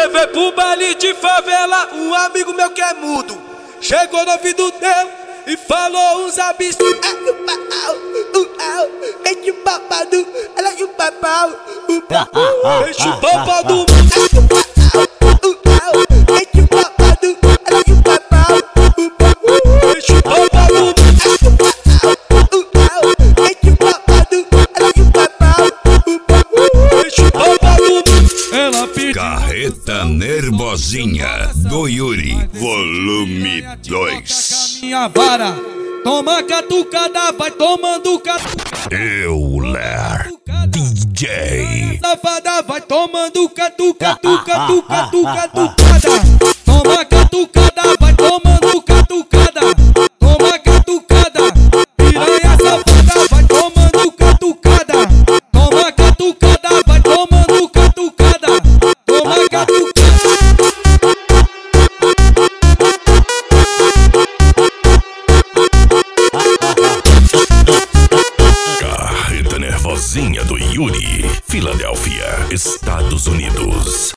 Levei pro baile de favela um amigo meu que é mudo. Chegou no ouvido dele e falou uns absurdos. Enche o papado, ela e o papau. Enche o papado. Enche o papado, ela e o papau. Enche o papado. Enche o papado, ela e o papau. Enche o papado. Ela pediu. Carreta Nervosinha do Yuri, volume 2. Minha vara, toma catucada, vai tomando catucada. Euler DJ. Safada, vai tomando catucada. Toma catucada, vai tomando catucada. Toma catucada, piranha safada, vai tomando catucada. Toma catucada, vai tomando catucada. Toma catucada. Carreta Nervosinha do Yuri, Filadélfia, Estados Unidos.